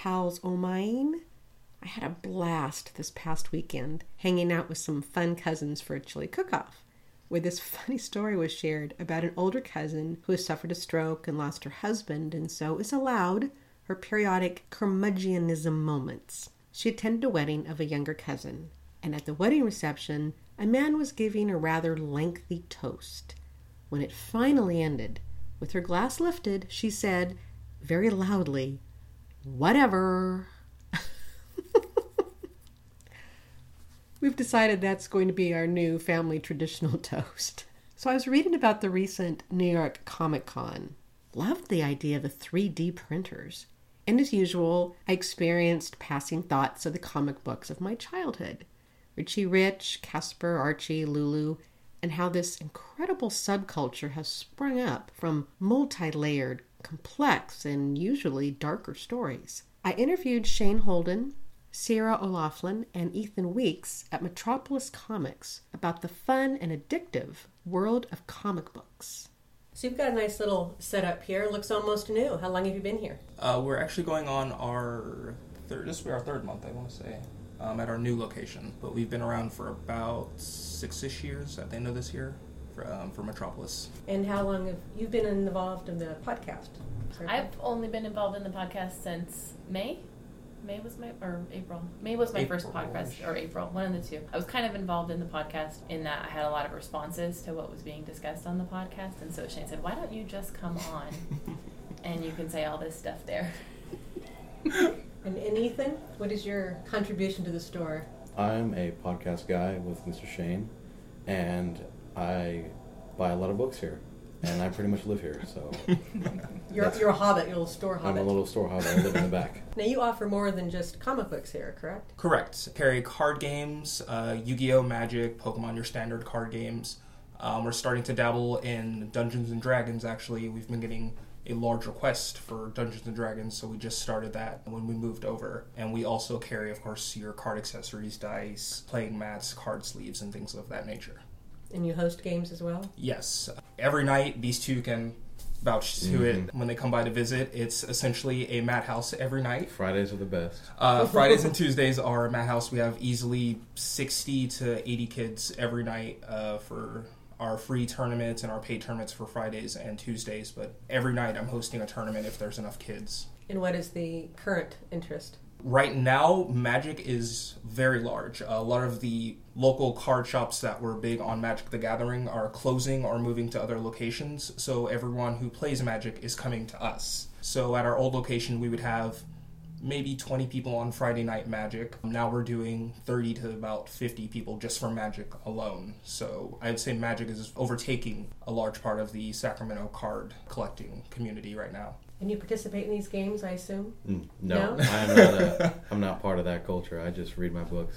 pals o' mine. I had a blast this past weekend hanging out with some fun cousins for a chili cook-off, where this funny story was shared about an older cousin who has suffered a stroke and lost her husband, and so is allowed her periodic curmudgeonism moments. She attended a wedding of a younger cousin, and at the wedding reception, a man was giving a rather lengthy toast. When it finally ended, with her glass lifted, she said, very loudly, "Whatever." We've decided that's going to be our new family traditional toast. So I was reading about the recent New York Comic Con. Loved the idea of the 3D printers. And as usual, I experienced passing thoughts of the comic books of my childhood. Richie Rich, Casper, Archie, Lulu, and how this incredible subculture has sprung up from multi-layered, complex, and usually darker stories. I interviewed Shane Holden, Sierra O'Laughlin, and Ethan Weeks at Metropolis Comics about the fun and addictive world of comic books. So you've got a nice little setup here. It looks almost new. How long have you been here? We're actually going on our this will be our third month, I want to say, at our new location. But we've been around for about 6-ish years at the end of this year for Metropolis. And how long have you been involved in the podcast? I've only been involved in the podcast since May. April. May was my first podcast, or April, one of the two. I was kind of involved in the podcast in that I had a lot of responses to what was being discussed on the podcast, and so Shane said, why don't you just come on and you can say all this stuff there. And Ethan, what is your contribution to the store? I'm a podcast guy with Mr. Shane, and I buy a lot of books here. And I pretty much live here, so... You're a hobbit, you're a little store hobbit. I'm a little store hobbit. I live in the back. Now, you offer more than just comic books here, correct? Correct. Carry card games, Yu-Gi-Oh! Magic, Pokemon, your standard card games. We're starting to dabble in Dungeons & Dragons, actually. We've been getting a large request for Dungeons & Dragons, so we just started that when we moved over. And we also carry, of course, your card accessories, dice, playing mats, card sleeves, and things of that nature. And you host games as well? Yes. Every night, these two can vouch to it. When they come by to visit, it's essentially a madhouse every night. Fridays are the best. Fridays and Tuesdays are a madhouse. We have easily 60 to 80 kids every night for our free tournaments and our paid tournaments for Fridays and Tuesdays. But every night I'm hosting a tournament if there's enough kids. And what is the current interest? Right now, Magic is very large. A lot of the local card shops that were big on Magic the Gathering are closing or moving to other locations, so everyone who plays Magic is coming to us. So at our old location, we would have maybe 20 people on Friday Night Magic. Now we're doing 30 to about 50 people just for Magic alone. So I'd say Magic is overtaking a large part of the Sacramento card collecting community right now. And you participate in these games, I assume? No? I'm not part of that culture. I just read my books.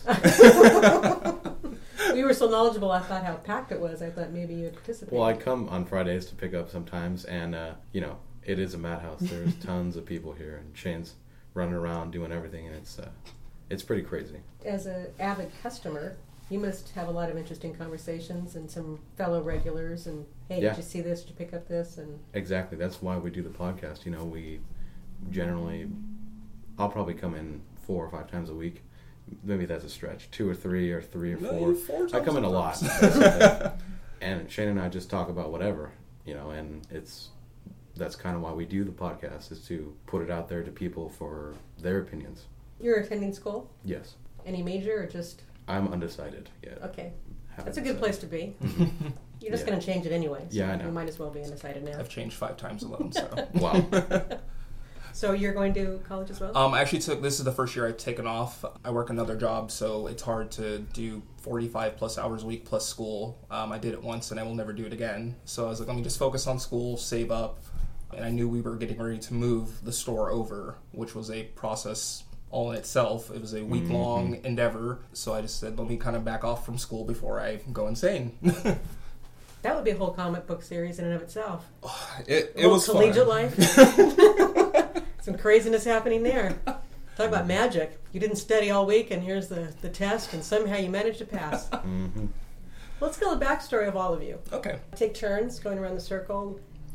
You were so knowledgeable, I thought how packed it was. I thought maybe you'd participate. Well, I come on Fridays to pick up sometimes, and, it is a madhouse. There's tons of people here, and Shane's running around doing everything, and it's pretty crazy. As an avid customer, you must have a lot of interesting conversations and some fellow regulars, and hey, yeah. Did you see this? Did you pick up this? And exactly. That's why we do the podcast. We generally, I'll probably come in 4 or 5 times a week. Maybe that's a stretch. 2 or 3 or 3 or 4. I come in a lot. And Shane and I just talk about whatever, and that's kind of why we do the podcast, is to put it out there to people for their opinions. You're attending school? Yes. Any major or just... I'm undecided yet. Okay. That's a good place to be. You're just going to change it anyway. So yeah, I know. You might as well be undecided now. I've changed 5 times alone, so... Wow. So you're going to college as well? I actually this is the first year I've taken off. I work another job, so it's hard to do 45 plus hours a week plus school. I did it once and I will never do it again. So I was like, let me just focus on school, save up. And I knew we were getting ready to move the store over, which was a process all in itself. It was a week-long endeavor. So I just said, let me kind of back off from school before I go insane. That would be a whole comic book series in and of itself. It was collegiate fun. Life. Some craziness happening there. Talk about magic. You didn't study all week, and here's the test, and somehow you managed to pass. Mm-hmm. Let's go the backstory of all of you. Okay. Take turns going around the circle.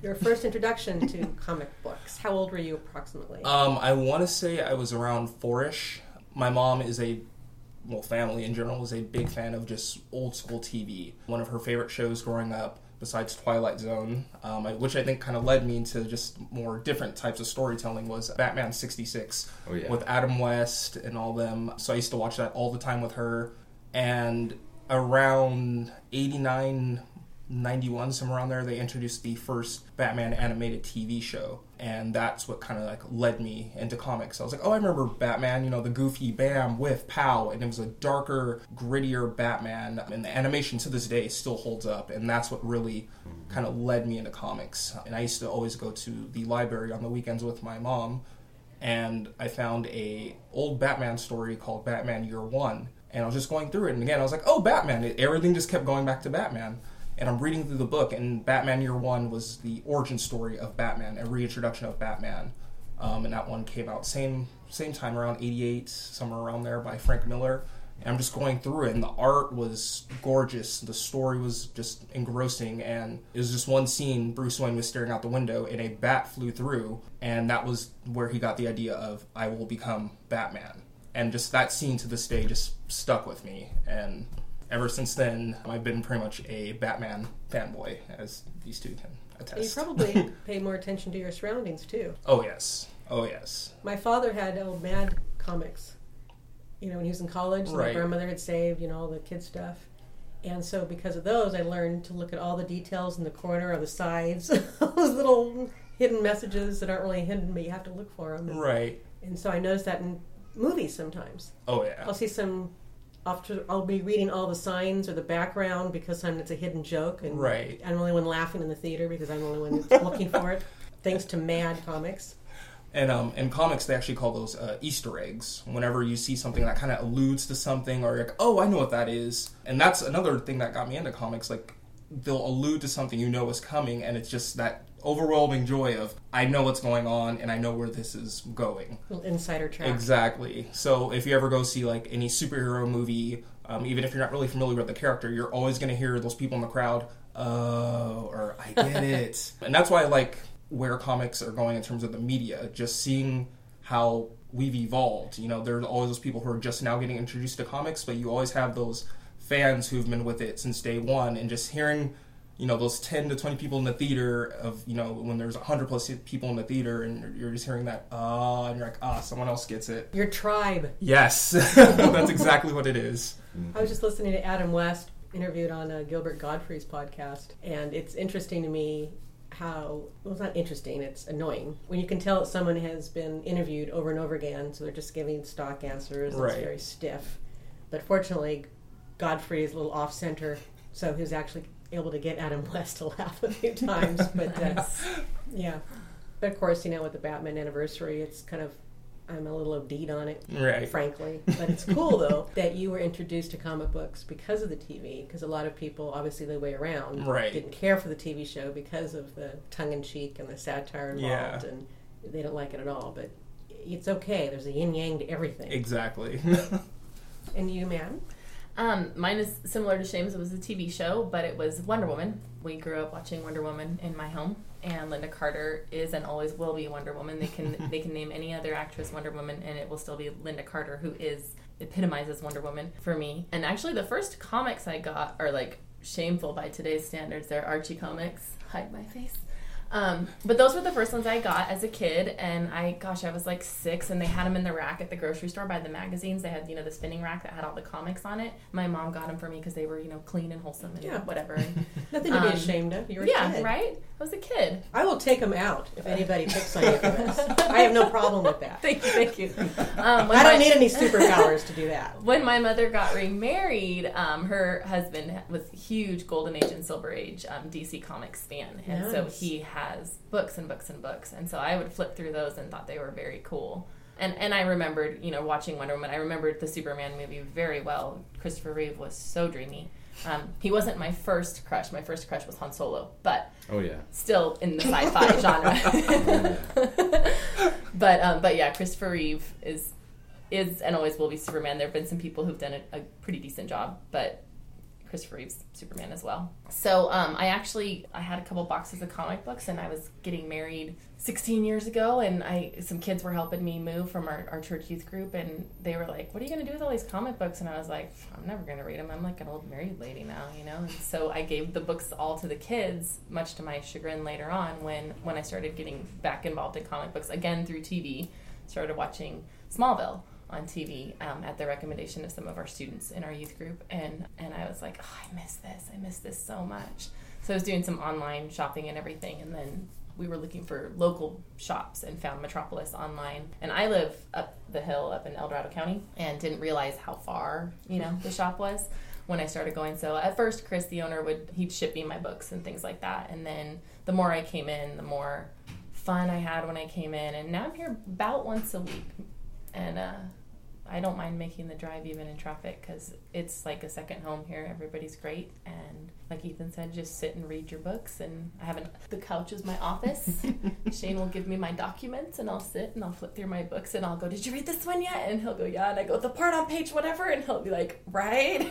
Your first introduction to comic books. How old were you approximately? I want to say I was around 4-ish. My mom is family in general is a big fan of just old school TV. One of her favorite shows growing up, besides Twilight Zone, which I think kind of led me into just more different types of storytelling, was Batman 66 with Adam West and all them. So I used to watch that all the time with her. And around 89, 91, somewhere around there, they introduced the first Batman animated TV show. And that's what kind of like led me into comics. I was like, oh, I remember Batman, the goofy bam, whiff, pow. And it was a darker, grittier Batman. And the animation to this day still holds up. And that's what really kind of led me into comics. And I used to always go to the library on the weekends with my mom. And I found a old Batman story called Batman Year One. And I was just going through it. And again, I was like, oh, Batman. Everything just kept going back to Batman. And I'm reading through the book, and Batman Year One was the origin story of Batman, a reintroduction of Batman. And that one came out same time, around 88, somewhere around there, by Frank Miller. And I'm just going through it, and the art was gorgeous. The story was just engrossing, and it was just one scene. Bruce Wayne was staring out the window, and a bat flew through, and that was where he got the idea of, I will become Batman. And just that scene to this day just stuck with me, and ever since then, I've been pretty much a Batman fanboy, as these two can attest. You probably pay more attention to your surroundings, too. Oh, yes. My father had old Mad comics, when he was in college. Right. My grandmother had saved, all the kid stuff. And so because of those, I learned to look at all the details in the corner or the sides, all those little hidden messages that aren't really hidden, but you have to look for them. Right. And so I noticed that in movies sometimes. Oh, yeah. I'll see I'll be reading all the signs or the background because sometimes it's a hidden joke. And right. I'm the only one laughing in the theater because I'm the only one that's looking for it, thanks to Mad Comics. And in comics, they actually call those Easter eggs. Whenever you see something that kind of alludes to something, or you're like, oh, I know what that is. And that's another thing that got me into comics. Like, they'll allude to something is coming, and it's just that overwhelming joy of, I know what's going on, and I know where this is going. A little insider track. Exactly. So if you ever go see, like, any superhero movie, even if you're not really familiar with the character, you're always going to hear those people in the crowd, or I get it. And that's why I like where comics are going in terms of the media, just seeing how we've evolved. There's always those people who are just now getting introduced to comics, but you always have those fans who've been with it since day one, and just hearing those 10 to 20 people in the theater of, when there's 100 plus people in the theater, and you're just hearing that, and you're like, someone else gets it. Your tribe. Yes. That's exactly what it is. I was just listening to Adam West interviewed on Gilbert Gottfried's podcast, and it's interesting to me how, well, it's not interesting, it's annoying. When you can tell that someone has been interviewed over and over again, so they're just giving stock answers, and it's very stiff. But fortunately, Godfrey is a little off-center, so he was actually able to get Adam West to laugh a few times. But yeah. But of course, with the Batman anniversary, it's kind of, I'm a little OD'd on it, frankly. But it's cool, though, that you were introduced to comic books because of the TV, because a lot of people, obviously the way around, didn't care for the TV show because of the tongue-in-cheek and the satire involved, and they don't like it at all. But it's okay. There's a yin-yang to everything. Exactly. And you, ma'am? Mine is similar to Shame's. It was a TV show, but it was Wonder Woman. We grew up watching Wonder Woman in my home, and Linda Carter is and always will be Wonder Woman. They can name any other actress Wonder Woman, and it will still be Linda Carter, who epitomizes Wonder Woman for me. And actually, the first comics I got are like shameful by today's standards. They're Archie comics. Hide my face. But those were the first ones I got as a kid, and I was like 6, and they had them in the rack at the grocery store by the magazines. They had, the spinning rack that had all the comics on it. My mom got them for me because they were, clean and wholesome and whatever. Nothing to be ashamed of. You were a kid. Yeah, right? I was a kid. I will take them out if anybody picks on you for this. I have no problem with that. Thank you. I don't need any superpowers to do that. When my mother got remarried, her husband was a huge Golden Age and Silver Age DC Comics fan, and so he has books and books and books, and so I would flip through those and thought they were very cool. And I remembered, watching Wonder Woman. I remembered the Superman movie very well. Christopher Reeve was so dreamy. He wasn't my first crush. My first crush was Han Solo, but still in the sci-fi genre. But yeah, Christopher Reeve is and always will be Superman. There have been some people who've done a pretty decent job, but Christopher Reeve's Superman as well. So I had a couple boxes of comic books, and I was getting married 16 years ago, and some kids were helping me move from our church youth group, and they were like, what are you going to do with all these comic books? And I was like, I'm never going to read them. I'm like an old married lady now, you know? And so I gave the books all to the kids, much to my chagrin later on when I started getting back involved in comic books, again through TV. Started watching Smallville on TV at the recommendation of some of our students in our youth group, and I was like, oh, I miss this so much. So I was doing some online shopping and everything, and then we were looking for local shops and found Metropolis online. And I live up the hill up in El Dorado County and didn't realize how far, the shop was when I started going. So at first, Chris, the owner, he'd ship me my books and things like that, and then the more I came in, the more fun I had when I came in, and now I'm here about once a week, and I don't mind making the drive even in traffic because it's like a second home here. Everybody's great, and like Ethan said, just sit and read your books. And the couch is my office. Shane will give me my documents, and I'll sit and I'll flip through my books, and I'll go, did you read this one yet? And he'll go, yeah. And I go, the part on page whatever, and he'll be like, right.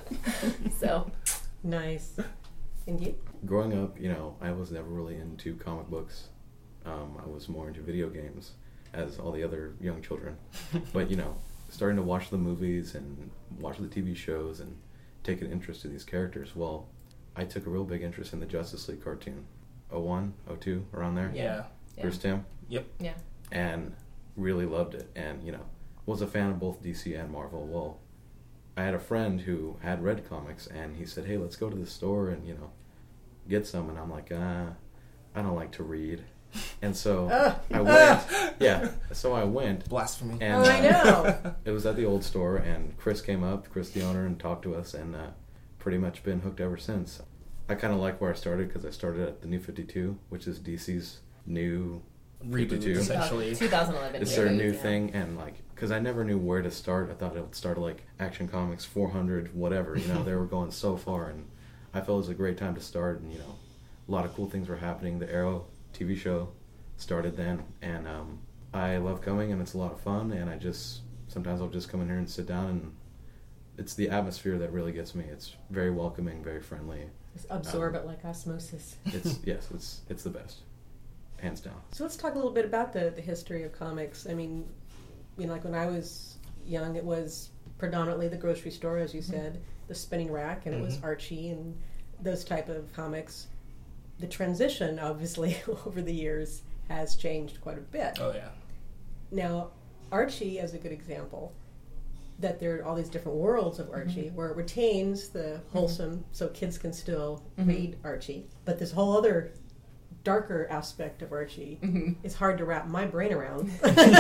So nice. And you? Growing up, I was never really into comic books. I was more into video games, as all the other young children. But, starting to watch the movies and watch the TV shows and take an interest in these characters, well, I took a real big interest in the Justice League cartoon. 01, 02, around there? Yeah. First Tim? Yep. Yeah. And really loved it. And, was a fan of both DC and Marvel. Well, I had a friend who had read comics, and he said, hey, let's go to the store and, get some. And I'm like, I don't like to read. And so I went. Yeah, so I went. Blasphemy. And, I know. It was at the old store, and Chris came up, Chris the owner, and talked to us, and pretty much been hooked ever since. I kind of like where I started because I started at the New 52, which is DC's new reboot, 52. essentially. 2011. It's their new thing, and because I never knew where to start. I thought it would start like Action Comics 400, whatever. They were going so far, and I felt it was a great time to start. And a lot of cool things were happening. The Arrow TV show started then, and I love coming, and it's a lot of fun, and sometimes I'll just come in here and sit down, and it's the atmosphere that really gets me. It's very welcoming, very friendly. Just absorb it like osmosis. It's the best, hands down. So let's talk a little bit about the history of comics. I mean, like when I was young, it was predominantly the grocery store, as you said, the spinning rack, and it was Archie and those type of comics. The transition, obviously, over the years has changed quite a bit. Oh, yeah. Now, Archie is a good example, that there are all these different worlds of Archie, where it retains the wholesome, so kids can still read Archie. But this whole other darker aspect of Archie is hard to wrap my brain around.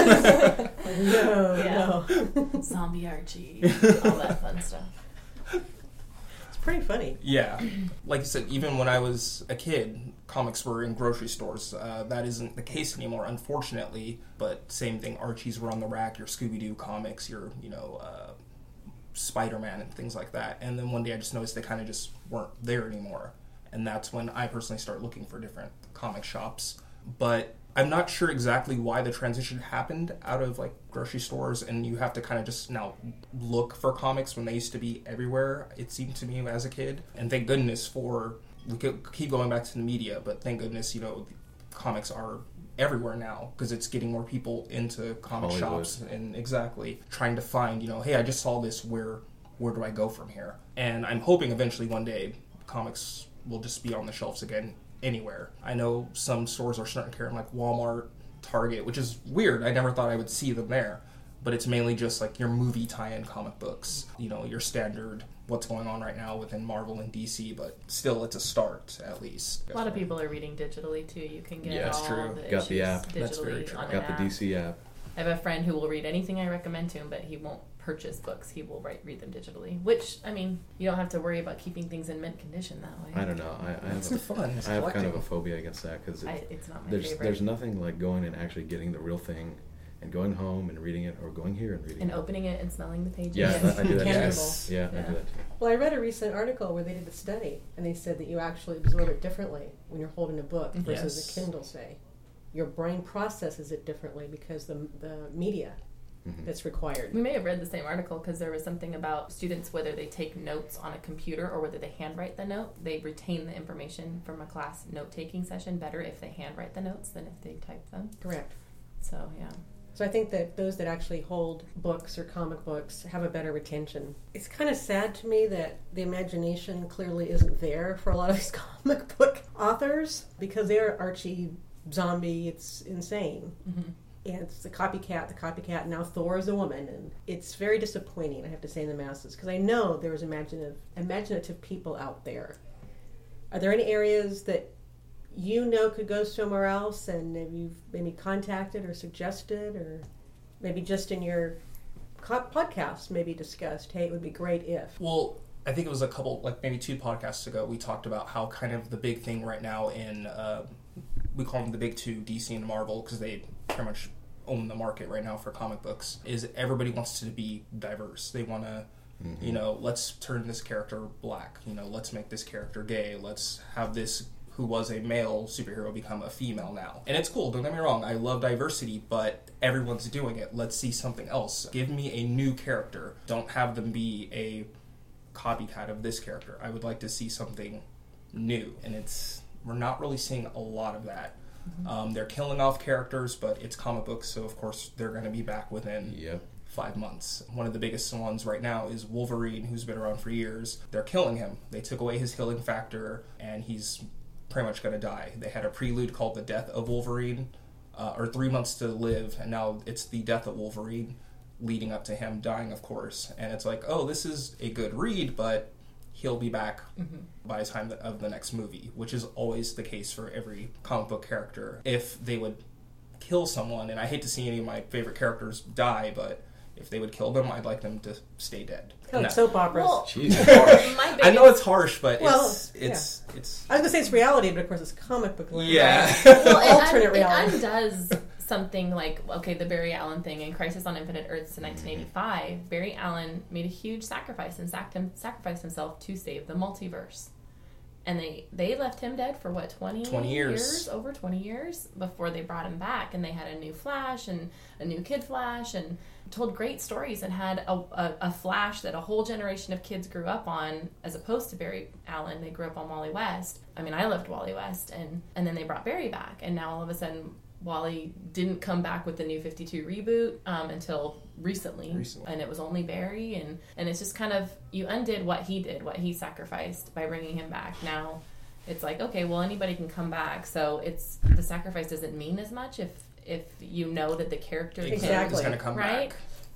No. Zombie Archie, all that fun stuff. Pretty funny. Yeah. Like you said, even when I was a kid, comics were in grocery stores. That isn't the case anymore, unfortunately. But same thing, Archies were on the rack, your Scooby-Doo comics, your, Spider-Man and things like that. And then one day I just noticed they kind of just weren't there anymore. And that's when I personally started looking for different comic shops. But I'm not sure exactly why the transition happened out of grocery stores, and you have to kind of just now look for comics when they used to be everywhere, it seemed to me as a kid. And thank goodness we could keep going back to the media, but thank goodness, comics are everywhere now because it's getting more people into comic shops and exactly trying to find, hey, I just saw this, where do I go from here? And I'm hoping eventually one day comics will just be on the shelves again anywhere. I know some stores are starting to carry them, like Walmart, Target, which is weird. I never thought I would see them there. But it's mainly just your movie tie-in comic books, your standard what's going on right now within Marvel and DC, but still it's a start at least. A lot of people are reading digitally too. You can get all true. the Got the app. digitally. That's very true. On Got the app. DC app. I have a friend who will read anything I recommend to him, but he won't purchase books. He will read them digitally, which, you don't have to worry about keeping things in mint condition that way. I don't know. It's fun. It's I have kind collecting. of a phobia against that because it's not my favorite. there's nothing like going and actually getting the real thing and going home and reading it, or going here and reading and it. opening it and smelling the pages. Yeah, I do that too. Yes. Yeah, I do that too. Well, I read a recent article where they did a study, and they said that you actually absorb it differently when you're holding a book versus Yes. a Kindle, say. Your brain processes it differently because the media that's required. We may have read the same article because there was something about students, whether they take notes on a computer or whether they handwrite the note, they retain the information from a class note-taking session better if they handwrite the notes than if they type them. Correct. So, yeah. So I think that those that actually hold books or comic books have a better retention. It's kind of sad to me that the imagination clearly isn't there for a lot of these comic book authors because they're Archie, zombie, it's insane. Mm-hmm. And it's the copycat, now Thor is a woman. And it's very disappointing, I have to say, in the masses, because I know there was imaginative people out there. Are there any areas that you know could go somewhere else and you've maybe contacted or suggested, or maybe just in your podcast maybe discussed, hey, it would be great if? Well, I think it was a couple, like maybe 2 podcasts ago, we talked about how kind of the big thing right now in, we call them the big 2, DC and Marvel, because they pretty much own the market right now for comic books, is everybody wants to be diverse. They want to, you know, let's turn this character black, you know, let's make this character gay, let's have this who was a male superhero become a female now. And it's cool, don't get me wrong, I love diversity, but everyone's doing it. Let's see something else. Give me a new character. Don't have them be a copycat of this character. I would like to see something new. And we're not really seeing a lot of that. They're killing off characters, but it's comic books, so of course they're going to be back within 5 months. One of the biggest ones right now is Wolverine, who's been around for years. They're killing him. They took away his healing factor, and he's pretty much going to die. They had a prelude called The Death of Wolverine, or 3 Months to Live, and now it's The Death of Wolverine, leading up to him dying, of course. And it's like, oh, this is a good read, but he'll be back by the time of the next movie, which is always the case for every comic book character. If they would kill someone, and I hate to see any of my favorite characters die, but if they would kill them, I'd like them to stay dead. Kind of like soap operas. Well, Jeez, harsh. I know it's harsh, but Well, it's I was going to say it's reality, but of course it's comic book land. Yeah. Well, Alternate reality. It undoes something like, okay, the Barry Allen thing in Crisis on Infinite Earths in 1985. Barry Allen made a huge sacrifice and sacrificed himself to save the multiverse. And they left him dead for, what, 20 years? Over 20 years before they brought him back. And they had a new Flash and a new Kid Flash and told great stories and had a Flash that a whole generation of kids grew up on, as opposed to Barry Allen. They grew up on Wally West. I mean, I loved Wally West. And then they brought Barry back. And now all of a sudden, Wally didn't come back with the New 52 reboot until recently. And it was only Barry, and it's just kind of, you undid what he did, what he sacrificed by bringing him back. Now it's like, okay, well, anybody can come back, so it's, the sacrifice doesn't mean as much if you know that the character is going to come right? back.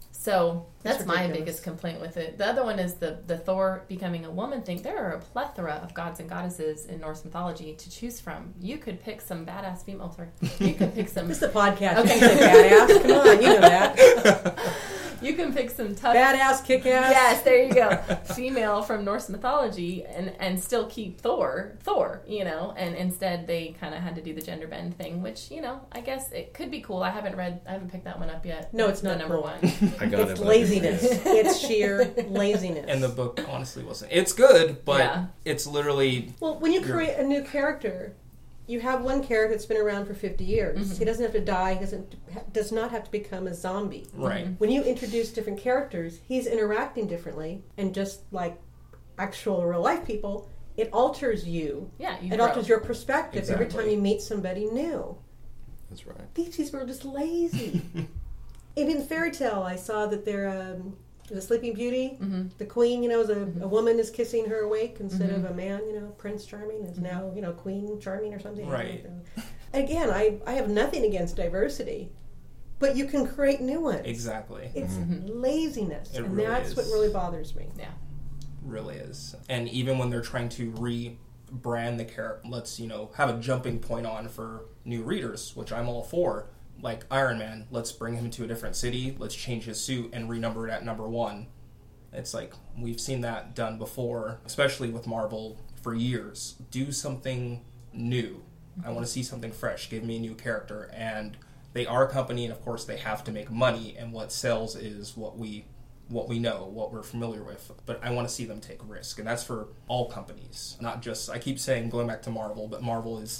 So that's my ridiculous. biggest complaint with it. The other one is the Thor becoming a woman thing. There are a plethora of gods and goddesses in Norse mythology to choose from. You could pick some badass female. You could pick some. This is a podcast. Okay. You can say badass. Come on, you know that. You can pick some tough... Badass, kick-ass. Yes, there you go. Female from Norse mythology and still keep Thor, you know, and instead they kind of had to do the gender bend thing, which, you know, I guess it could be cool. I haven't picked that one up yet. No, it's not the number cool. one. I got It's laziness. It's sheer laziness. And the book honestly wasn't. It's good, but it's literally... Well, when you create a new character, you have one character that's been around for 50 years. He doesn't have to die. He does not have to become a zombie. Right. When you introduce different characters, he's interacting differently. And just like actual real-life people, it alters you. Yeah, it alters your perspective every time Exactly. you meet somebody new. That's right. These people are just lazy. And in Fairy Tale, I saw that they're... the Sleeping Beauty, the queen, you know, a woman is kissing her awake instead of a man, you know, Prince Charming is now, you know, Queen Charming or something. Right. Again, I have nothing against diversity, but you can create new ones. Exactly. It's laziness, It and really that's is. what really bothers me. Yeah. Really is. And even when they're trying to rebrand the character, let's, you know, have a jumping point on for new readers, which I'm all for. Like Iron Man, let's bring him to a different city, let's change his suit and renumber it at number 1. It's like, we've seen that done before, especially with Marvel for years. Do something new. I want to see something fresh. Give me a new character. And they are a company, and of course they have to make money, and what sells is what we know, what we're familiar with. But I want to see them take risk, and that's for all companies. Not just, I keep saying, going back to Marvel, but Marvel is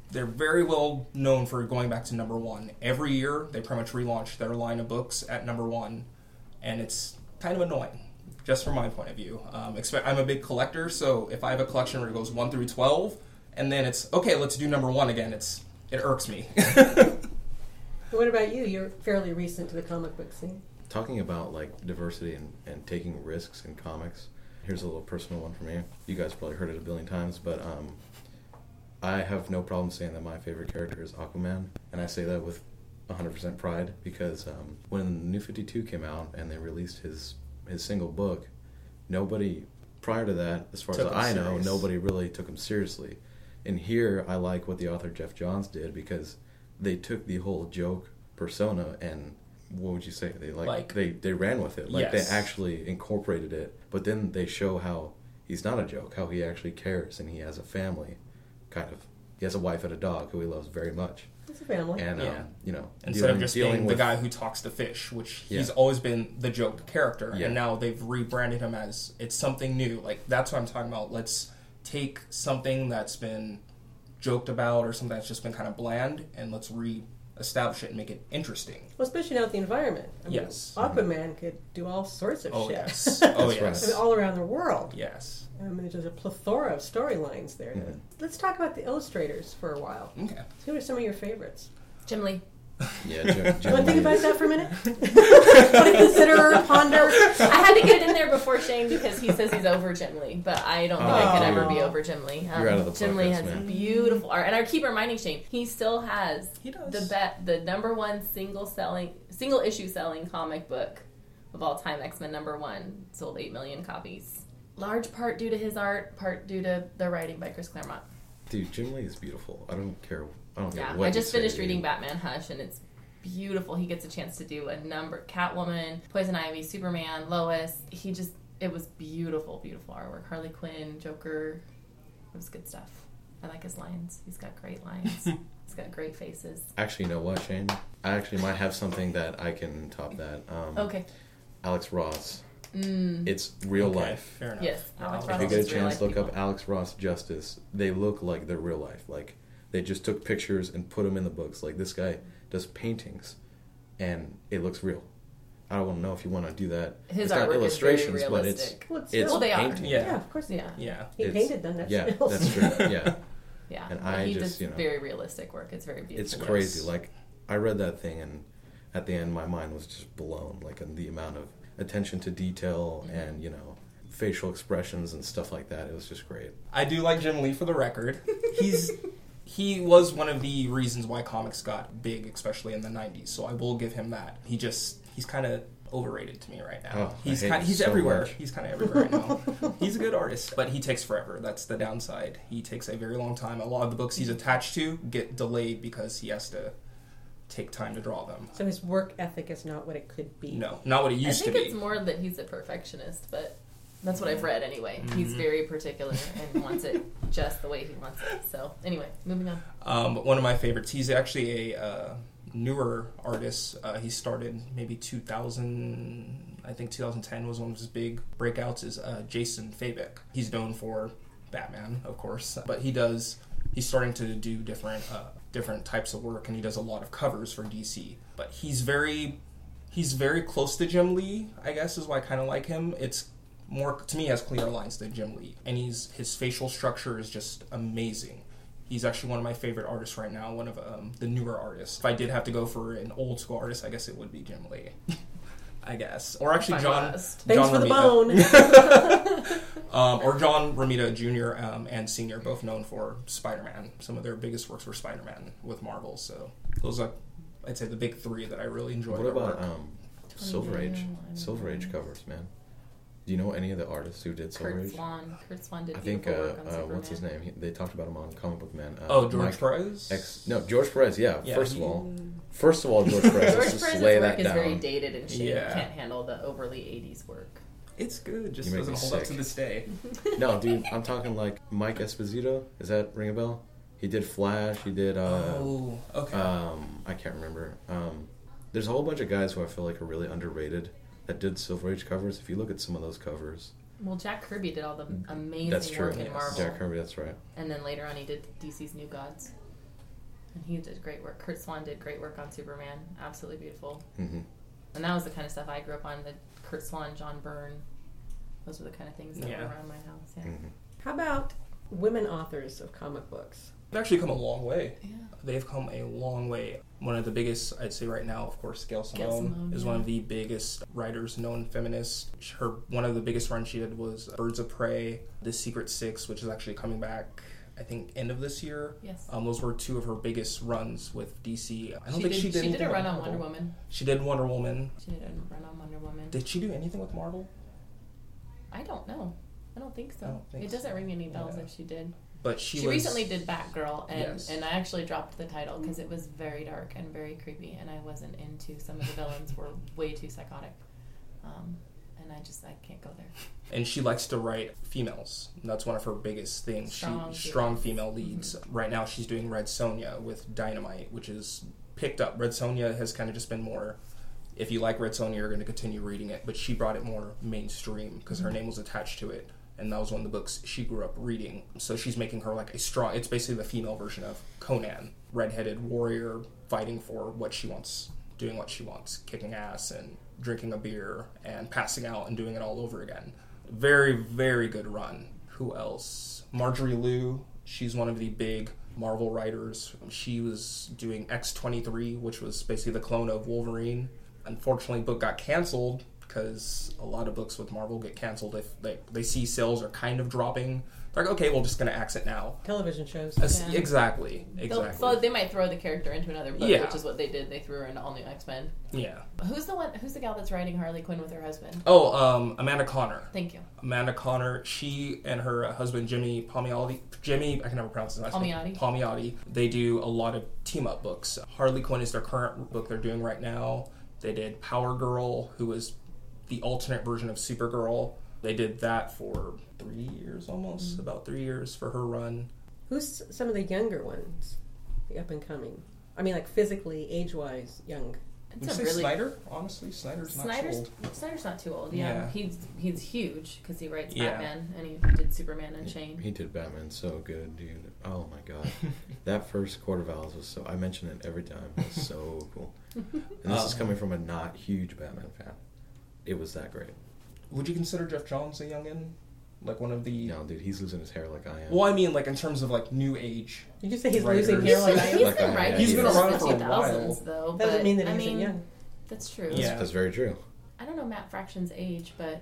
they're very well known for going back to number one. Every year, they pretty much relaunch their line of books at number one, and it's kind of annoying, just from my point of view. I'm a big collector, so if I have a collection where it goes 1 through 12, and then it's, okay, let's do number one again, it irks me. What about you? You're fairly recent to the comic book scene. Talking about like diversity and taking risks in comics, here's a little personal one for me. You guys probably heard it a billion times, but I have no problem saying that my favorite character is Aquaman, and I say that with 100% pride because when New 52 came out and they released his single book, nobody prior to that, as far as I know, nobody really took him seriously. And here I like what the author Jeff Johns did because they took the whole joke persona and what would you say? They ran with it. Like, yes. They actually incorporated it. But then they show how he's not a joke, how he actually cares and he has a family, kind of. He has a wife and a dog who he loves very much. It's a family. And, instead of just being the guy who talks to fish, which he's always been the joke character, and now they've rebranded him as it's something new. Like, that's what I'm talking about. Let's take something that's been joked about or something that's just been kind of bland, and let's establish it and make it interesting. Well, especially now with the environment. I mean, Aquaman could do all sorts of shit. Yes. Oh, yes. I mean, all around the world. Yes. I mean, there's a plethora of storylines there. Mm-hmm. Let's talk about the illustrators for a while. Okay. Who are some of your favorites? Jim Lee. Yeah, Do you want to think about that for a minute? Want to consider, ponder? I had to get it in there before Shane because he says he's over Jim Lee, but I don't think I could ever be over Jim Lee. You're out of the Jim Lee has man. beautiful art, and I keep reminding Shane he still has the number one single issue selling comic book of all time. X-Men #1 sold 8 million copies. Large part due to his art, part due to the writing by Chris Claremont. Dude, Jim Lee is beautiful. I don't care what I just finished reading Batman Hush, and it's beautiful. He gets a chance to do Catwoman, Poison Ivy, Superman, Lois. It was beautiful, beautiful artwork. Harley Quinn, Joker. It was good stuff. I like his lines. He's got great lines. He's got great faces. Actually, you know what, Shane? I actually might have something that I can top that. Okay. Alex Ross. It's real life. Fair enough. Yes. Alex Ross. If you get a chance, look up Alex Ross Justice. They look like they're real life. Like, they just took pictures and put them in the books. Like, this guy does paintings, and it looks real. I don't want to know if you want to do that. His it's not illustrations, is very realistic. but it's they painting. are. Yeah, of course they are. Yeah. He painted them. That's that's true. Yeah. Yeah. And he does very realistic work. It's very beautiful. It's crazy. Like, I read that thing, and at the end, my mind was just blown. Like, in the amount of attention to detail and, facial expressions and stuff like that. It was just great. I do like Jim Lee, for the record. He was one of the reasons why comics got big, especially in the 90s, so I will give him that. He's kind of overrated to me right now. He's everywhere. Much. He's kind of everywhere right now. He's a good artist, but he takes forever. That's the downside. He takes a very long time. A lot of the books he's attached to get delayed because he has to take time to draw them. So his work ethic is not what it could be. No, not what it used to be. I think it's more that he's a perfectionist, but that's what I've read anyway. Mm-hmm. He's very particular and wants it just the way he wants it. So anyway, moving on. But one of my favorites, he's actually a newer artist. He started maybe 2000, I think 2010 was one of his big breakouts, is Jason Fabek. He's known for Batman, of course, but he's starting to do different types of work, and he does a lot of covers for DC. But he's very close to Jim Lee, I guess, is why I kind of like him. It's more, to me, has cleaner lines than Jim Lee, and his facial structure is just amazing. He's actually one of my favorite artists right now, one of the newer artists. If I did have to go for an old school artist, I guess it would be Jim Lee. I guess. Or actually John Thanks for the bone. Or John Romita Jr. And Sr., both known for Spider-Man. Some of their biggest works were Spider-Man with Marvel. So those are, I'd say, the big three that I really enjoy. What about Silver Age? Silver Age covers, man. Do you know any of the artists who did Silver Age? Kurt Swan did. I think work on Superman. what's his name? They talked about him on Comic Book Man. George Perez. George Perez. Yeah. First of all, George Perez. George Perez's work is very dated, and Shane can't handle the overly 80s work. It's good. Just doesn't hold up to this day. No, dude, I'm talking like Mike Esposito. Does that ring a bell? He did Flash. He did. Okay. I can't remember. There's a whole bunch of guys who I feel like are really underrated that did Silver Age covers. If you look at some of those covers. Well, Jack Kirby did all the amazing work in Marvel. Jack Kirby, that's right. And then later on he did DC's New Gods. And he did great work. Kurt Swan did great work on Superman. Absolutely beautiful. Mm-hmm. And that was the kind of stuff I grew up on. The Kurt Swan, John Byrne. Those were the kind of things that were around my house. Yeah. Mm-hmm. How about women authors of comic books? They've actually come a long way. Yeah. They've come a long way. One of the biggest, I'd say right now, of course, Gail Simone is one of the biggest writers, known feminist. One of the biggest runs she did was Birds of Prey, The Secret Six, which is actually coming back, I think, end of this year. Yes. Those were two of her biggest runs with DC. I don't She think did, she did. She did a run on Marvel. Wonder Woman. She did Wonder Woman. She did a run on Wonder Woman. Did she do anything with Marvel? I don't know. I don't think so. I don't think It doesn't ring any bells Yeah. if she did. But She recently did Batgirl, and, Yes. and I actually dropped the title because it was very dark and very creepy, and I wasn't into some of the villains were way too psychotic. And I can't go there. And she likes to write females. That's one of her biggest things. Strong female leads. Mm-hmm. Right now she's doing Red Sonja with Dynamite, which is picked up. Red Sonja has kind of just been more, if you like Red Sonja, you're going to continue reading it. But she brought it more mainstream because her name was attached to it. And that was one of the books she grew up reading. So she's making her like it's basically the female version of Conan. Redheaded warrior fighting for what she wants, doing what she wants, kicking ass and drinking a beer and passing out and doing it all over again. Very, very good run. Who else? Marjorie Liu. She's one of the big Marvel writers. She was doing X-23, which was basically the clone of Wolverine. Unfortunately, book got canceled because a lot of books with Marvel get canceled if they see sales are kind of dropping. They're like, okay, we're just going to axe it now. Television shows. Yeah. Exactly. They might throw the character into another book, Yeah. which is what they did. They threw her into All New X-Men. Yeah. Who's the gal that's writing Harley Quinn with her husband? Oh, Amanda Connor. Thank you. Amanda Connor, she and her husband Jimmy Palmiotti, I can never pronounce his last name. Palmiotti. They do a lot of team-up books. Harley Quinn is their current book they're doing right now. They did Power Girl, who was the alternate version of Supergirl. They did that for 3 years almost, about 3 years for her run. Who's some of the younger ones, the up and coming? I mean, like physically, age-wise, young. Would you say Snyder? Honestly, Snyder's not too old. Snyder's not too old. Yeah. He's huge because he writes Yeah. Batman and he did Superman and Shane. He did Batman so good, dude. Oh my god, that first Court of Owls was so. I mention it every time. It was so cool. And this is coming from a not huge Batman fan. It was that great. Would you consider Jeff Johns a youngin? Like one of the... No, dude, he's losing his hair like I am. Well, I mean, like in terms of like new age. You just say he's writers. losing hair like I am. He's been writing He's been since around the for a 2000s, while. though. That doesn't mean that he's young. That's true. Yeah. That's very true. I don't know Matt Fraction's age, but...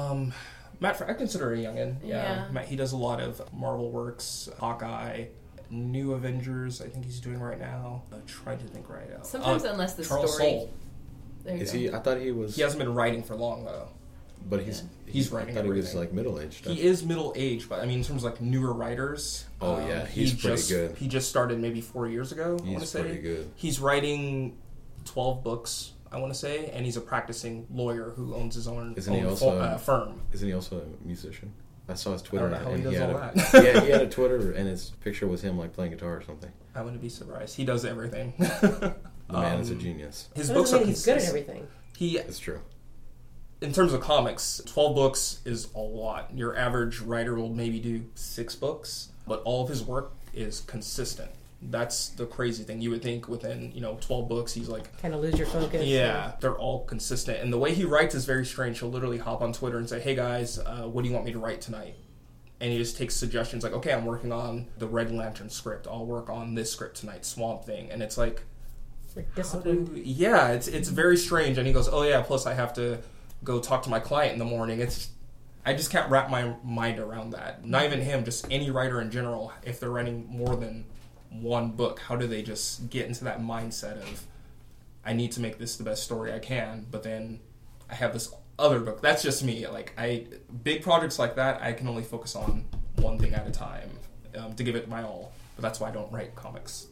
I consider a youngin. Yeah. Matt, he does a lot of Marvel works, Hawkeye, New Avengers, I think he's doing right now. I'm trying to think right now. Sometimes unless the Charles story... Soule. There you Is go. he? I thought he was. He hasn't been writing for long, though. But he's writing I thought he was everything. like middle aged. He is middle-aged, but I mean, in terms of like newer writers... Oh, yeah, he's pretty good. He just started maybe 4 years ago, I want to He's say. pretty good. He's writing 12 books, I want to say, and he's a practicing lawyer who owns his own, Isn't he also firm. Isn't he also a musician? I saw his I Twitter, don't know how he and does all had that. yeah, he had a Twitter, and his picture was him like playing guitar or something. I wouldn't be surprised. He does everything. The man is a genius. His That books doesn't are mean he's good at consistent. everything. It's true. In terms of comics, 12 books is a lot. Your average writer will maybe do 6 books, but all of his work is consistent. That's the crazy thing. You would think within, 12 books, he's like... Kind of lose your focus. Yeah, they're all consistent. And the way he writes is very strange. He'll literally hop on Twitter and say, hey guys, what do you want me to write tonight? And he just takes suggestions like, okay, I'm working on the Red Lantern script. I'll work on this script tonight, Swamp Thing. And it's like... Like discipline. Yeah, it's very strange. And he goes, oh yeah, plus I have to go talk to my client in the morning. I just can't wrap my mind around that. Not even him, just any writer in general. If they're writing more than one book, how do they just get into that mindset of, I need to make this the best story I can, but then I have this other book. That's just me. Like big projects like that, I can only focus on one thing at a time to give it my all. But that's why I don't write comics.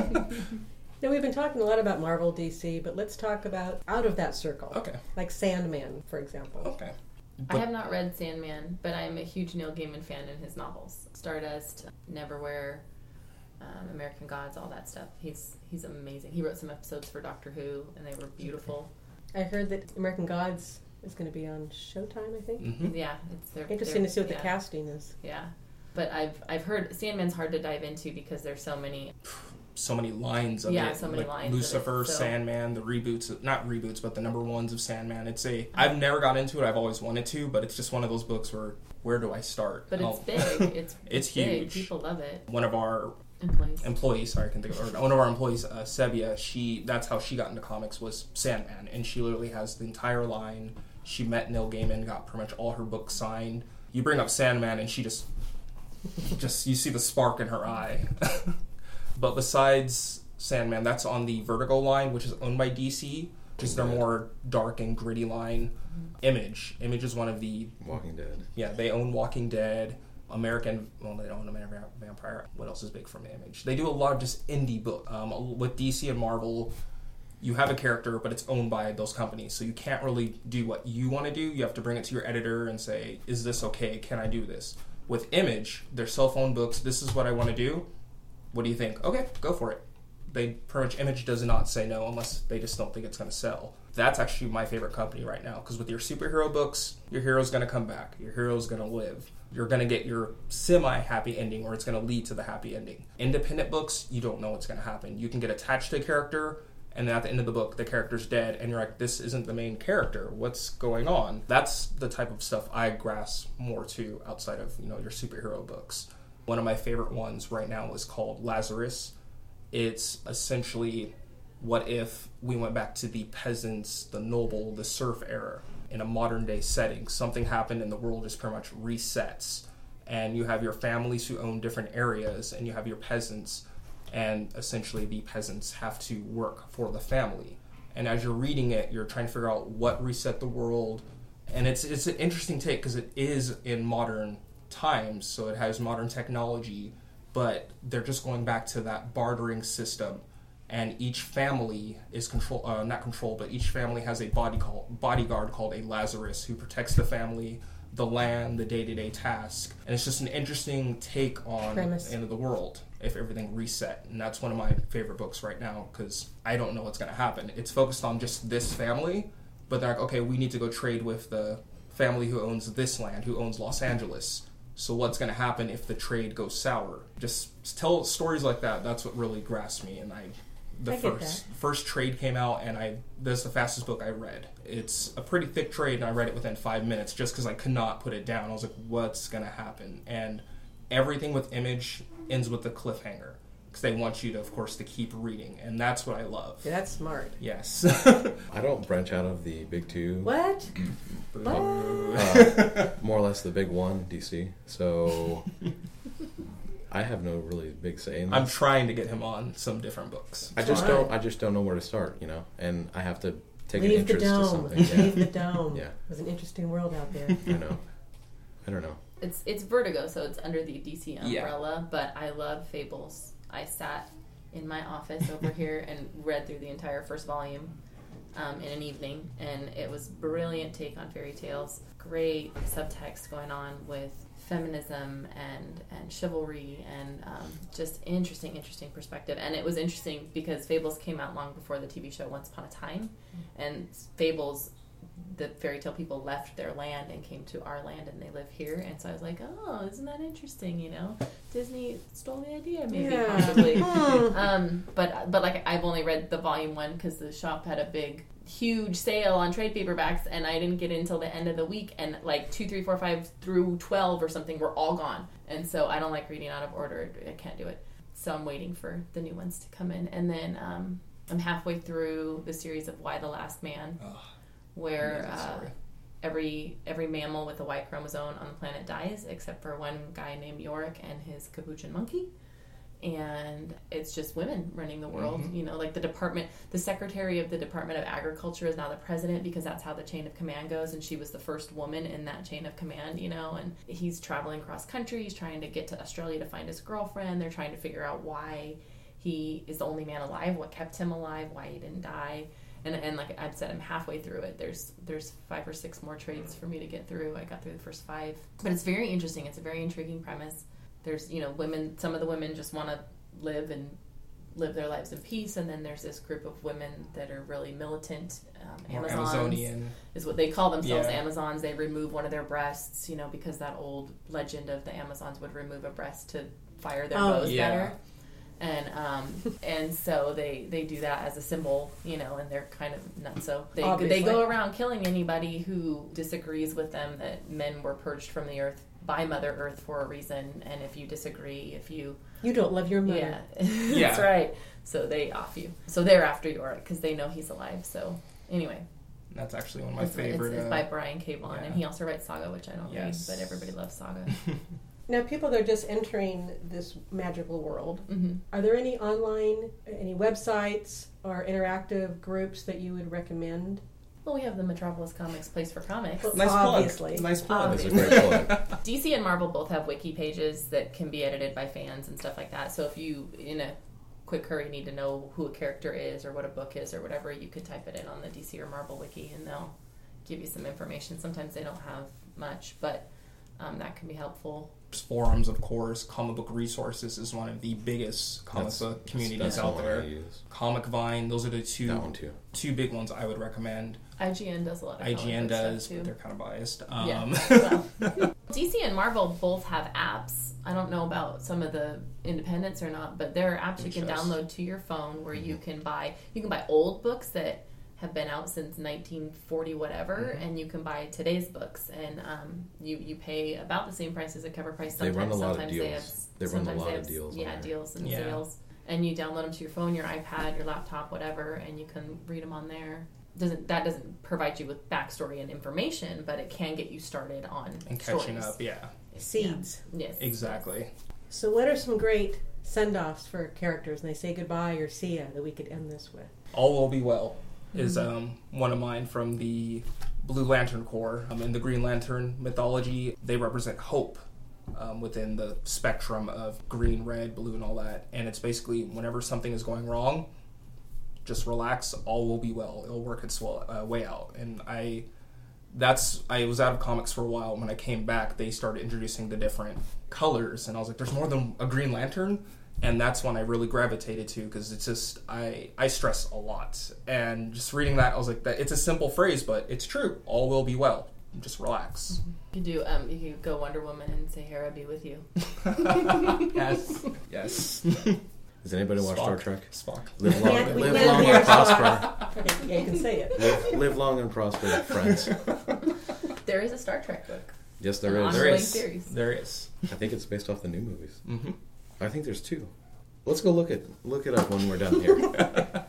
Now, we've been talking a lot about Marvel, DC, but let's talk about out of that circle. Okay. Like Sandman, for example. Okay. I have not read Sandman, but I'm a huge Neil Gaiman fan in his novels. Stardust, Neverwhere, American Gods, all that stuff. He's amazing. He wrote some episodes for Doctor Who, and they were beautiful. I heard that American Gods is going to be on Showtime, I think. Mm-hmm. Yeah, Interesting to see what the casting is. Yeah, but I've heard Sandman's hard to dive into because there's so many so many lines of Yeah, it. so many like lines. Lucifer, of it, so. Sandman, the reboots, not reboots, but the number ones of Sandman. I've never got into it. I've always wanted to, but it's just one of those books where do I start? But it's big. It's big. Huge. People love it. One of our employees, sorry, I can think of it. One of our employees, Sebia, that's how she got into comics, was Sandman, and she literally has the entire line. She met Neil Gaiman, got pretty much all her books signed. You bring up Sandman, and she just you see the spark in her eye. But besides Sandman, that's on the Vertigo line, which is owned by DC, just their more dark and gritty line. Image is one of the Walking Dead. Yeah, they own Walking Dead. They don't own American Vampire. What else is big from Image? They do a lot of just indie book. With DC and Marvel, you have a character, but it's owned by those companies, so you can't really do what you want to do. You have to bring it to your editor and say, is this okay? Can I do this? With Image, they're self-owned books. This is what I want to do. What do you think? Okay, go for it. They pretty much, Image does not say no unless they just don't think it's going to sell. That's actually my favorite company right now, because with your superhero books, your hero's going to come back. Your hero's going to live. You're going to get your semi-happy ending, or it's going to lead to the happy ending. Independent books, you don't know what's going to happen. You can get attached to a character, and then at the end of the book, the character's dead, and you're like, this isn't the main character. What's going on? That's the type of stuff I grasp more to outside of, your superhero books. One of my favorite ones right now is called Lazarus. It's essentially, what if we went back to the peasants, the noble, the serf era in a modern day setting? Something happened and the world just pretty much resets. And you have your families who own different areas, and you have your peasants, and essentially the peasants have to work for the family. And as you're reading it, you're trying to figure out what reset the world. And it's an interesting take, because it is in modern times, so it has modern technology, but they're just going back to that bartering system. And each family is each family has a bodyguard called a Lazarus, who protects the family, the land, the day-to-day task. And it's just an interesting take on the end of the world if everything reset. And that's one of my favorite books right now, because I don't know what's going to happen. It's focused on just this family, but they're like, okay, we need to go trade with the family who owns this land, who owns Los Angeles. So what's going to happen if the trade goes sour? Just tell stories like that. That's what really grasped me. And the first trade came out, and that's the fastest book I read. It's a pretty thick trade, and I read it within 5 minutes just because I could not put it down. I was like, what's going to happen? And everything with Image ends with a cliffhanger, because they want you to, of course, to keep reading. And that's what I love. Yeah, that's smart. Yes. I don't branch out of the big two. What? More or less the big one, DC. So I have no really big say in that. I'm trying to get him on some different books. I just don't know where to start, and I have to take an Leave interest the dome. to something. Yeah. Leave the dome. Yeah. There's an interesting world out there. I don't know. It's Vertigo, so it's under the DC umbrella, but I love Fables. I sat in my office over here and read through the entire first volume in an evening, and it was a brilliant take on fairy tales. Great subtext going on with feminism and chivalry, and just interesting perspective. And it was interesting because Fables came out long before the TV show Once Upon a Time, and Fables, the fairy tale people left their land and came to our land, and they live here. And so I was like, oh, isn't that interesting? Disney stole the idea, maybe, possibly. But like, I've only read the volume 1 because the shop had a huge sale on trade paperbacks, and I didn't get in until the end of the week, and like 2, 3, 4, 5 through 12 or something were all gone. And so I don't like reading out of order. I can't do it. So I'm waiting for the new ones to come in. And then I'm halfway through the series of Y the Last Man, where every mammal with a Y chromosome on the planet dies except for one guy named Yorick and his capuchin monkey. And it's just women running the world. Like the secretary of the Department of Agriculture is now the president, because that's how the chain of command goes, and she was the first woman in that chain of command, and he's traveling cross country. He's trying to get to Australia to find his girlfriend. They're trying to figure out why he is the only man alive, what kept him alive, why he didn't die. And like I've said, I'm halfway through it. There's 5 or 6 more trades for me to get through. I got through the first 5. But it's very interesting. It's a very intriguing premise. There's, women, some of the women just want to live their lives in peace, and then there's this group of women that are really militant. Amazonian is what they call themselves. Amazons. They remove one of their breasts, because that old legend of the Amazons would remove a breast to fire their bows better. And so they do that as a symbol, you know, and they're kind of nuts. So they Obviously. go around killing anybody who disagrees with them that men were purged from the earth by Mother Earth for a reason. And if you disagree, if you don't love your mother. yeah, that's right. So they off you. So they're after Yorick because they know he's alive. So anyway. That's actually one of my favorite. It's by Brian K. Vaughan, yeah. and he also writes Saga, which I don't read, but everybody loves Saga. Now, people that are just entering this magical world, Mm-hmm. are there any websites or interactive groups that you would recommend? Well, we have the Metropolis Comics Place for Comics. Well, Nice obviously. plug. Nice plug. That's a great plug. DC and Marvel both have wiki pages that can be edited by fans and stuff like that. So if you, in a quick hurry, need to know who a character is or what a book is or whatever, you could type it in on the DC or Marvel wiki and they'll give you some information. Sometimes they don't have much, but that can be helpful. Forums, of course. Comic book resources is one of the biggest comic book communities that's out the one there. I use. Comic Vine, those are the That one too. two big ones I would recommend. IGN does a lot of comic IGN book does, stuff too. but they're kind of biased. Yeah. Well, DC and Marvel both have apps. I don't know about some of the independents or not, but there are apps you can download to your phone where you can buy old books that have been out since 1940 whatever, and you can buy today's books, and you pay about the same price as a cover price. They run a lot of sometimes deals. They run a lot of deals. Yeah, on there. deals and sales, and you download them to your phone, your iPad, your laptop, whatever, and you can read them on there. That doesn't provide you with backstory and information, but it can get you started on and catching stories. up, yeah. Seeds. Yes, Exactly. So what are some great send-offs for characters, and they say goodbye or see ya, that we could end this with? All Will Be Well is one of mine from the Blue Lantern Corps. In the Green Lantern mythology, they represent hope within the spectrum of green, red, blue, and all that. And it's basically whenever something is going wrong, just relax, all will be well. It'll work its way out. And I was out of comics for a while. When I came back, they started introducing the different colors, and I was like, there's more than a Green Lantern. And that's when I really gravitated to, because it's just, I stress a lot. And just reading that, I was like, it's a simple phrase, but it's true. All will be well. Just relax. You could you could go Wonder Woman and say, Hera be with you. Yes. Does anybody watch Spock. Star Trek? Spock. Live long, We live can't long hear and prosper. Okay, yeah, you can say it. Live long and prosper, friends. There is a Star Trek book. Yes, there An is. ongoing series. There is. I think it's based off the new movies. Mm-hmm. I think there's two. Let's go look it up when we're done here.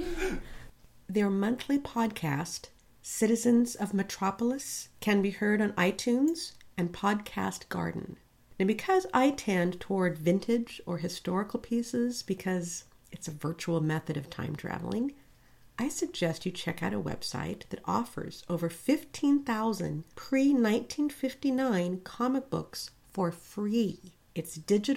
Their monthly podcast, Citizens of Metropolis, can be heard on iTunes and Podcast Garden. And because I tend toward vintage or historical pieces because it's a virtual method of time traveling, I suggest you check out a website that offers over 15,000 pre-1959 comic books for free. It's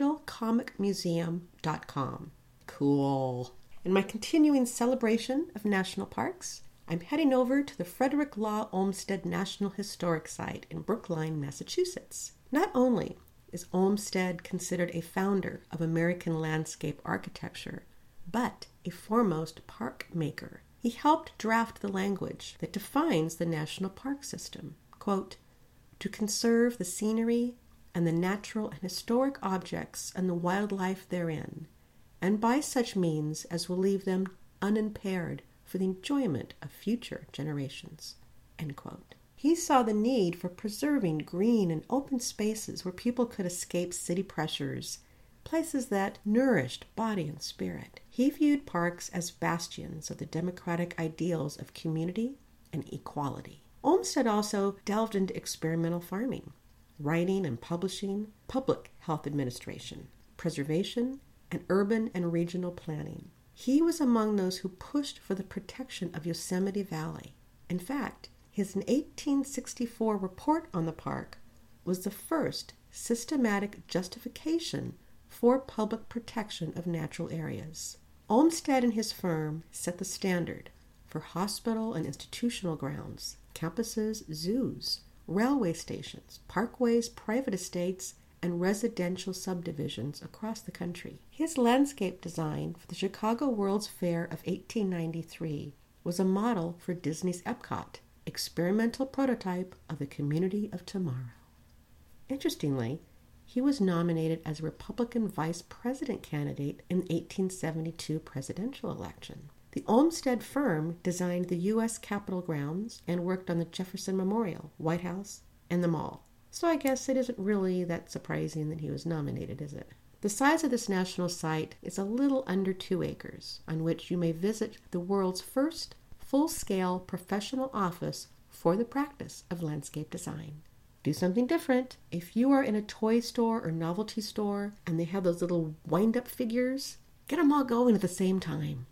digitalcomicmuseum.com. Cool. In my continuing celebration of national parks, I'm heading over to the Frederick Law Olmsted National Historic Site in Brookline, Massachusetts. Not only is Olmsted considered a founder of American landscape architecture, but a foremost park maker. He helped draft the language that defines the national park system. Quote, to conserve the scenery and the natural and historic objects and the wildlife therein, and by such means as will leave them unimpaired for the enjoyment of future generations. End quote. He saw the need for preserving green and open spaces where people could escape city pressures, places that nourished body and spirit. He viewed parks as bastions of the democratic ideals of community and equality. Olmsted also delved into experimental farming, writing and publishing, public health administration, preservation, and urban and regional planning. He was among those who pushed for the protection of Yosemite Valley. In fact, his 1864 report on the park was the first systematic justification for public protection of natural areas. Olmsted and his firm set the standard for hospital and institutional grounds, campuses, zoos, railway stations, parkways, private estates, and residential subdivisions across the country. His landscape design for the Chicago World's Fair of 1893 was a model for Disney's Epcot, experimental prototype of the community of tomorrow. Interestingly, He was nominated as a Republican vice president candidate in the 1872 presidential election. The Olmsted firm designed the U.S. Capitol grounds and worked on the Jefferson Memorial, White House, and the Mall. So I guess it isn't really that surprising that he was nominated, is it? The size of this national site is a little under 2 acres, on which you may visit the world's first full-scale professional office for the practice of landscape design. Do something different. If you are in a toy store or novelty store and they have those little wind-up figures, get them all going at the same time.